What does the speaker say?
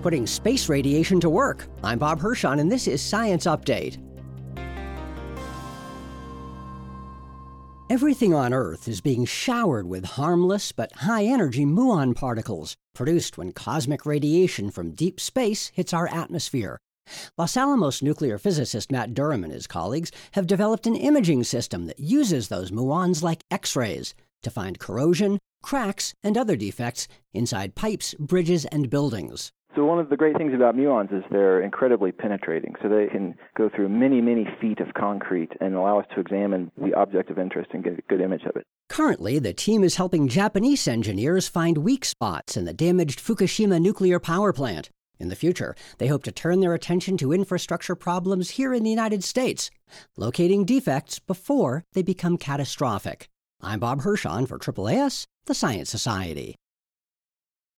putting space radiation to work. I'm Bob Hirschon, and this is Science Update. Everything on Earth is being showered with harmless but high-energy muon particles, produced when cosmic radiation from deep space hits our atmosphere. Los Alamos nuclear physicist Matt Durham and his colleagues have developed an imaging system that uses those muons like X-rays to find corrosion, cracks, and other defects inside pipes, bridges, and buildings. So one of the great things about muons is they're incredibly penetrating. So they can go through many, many feet of concrete and allow us to examine the object of interest and get a good image of it. Currently, the team is helping Japanese engineers find weak spots in the damaged Fukushima nuclear power plant. In the future, they hope to turn their attention to infrastructure problems here in the United States, locating defects before they become catastrophic. I'm Bob Hirschon for AAAS, the Science Society.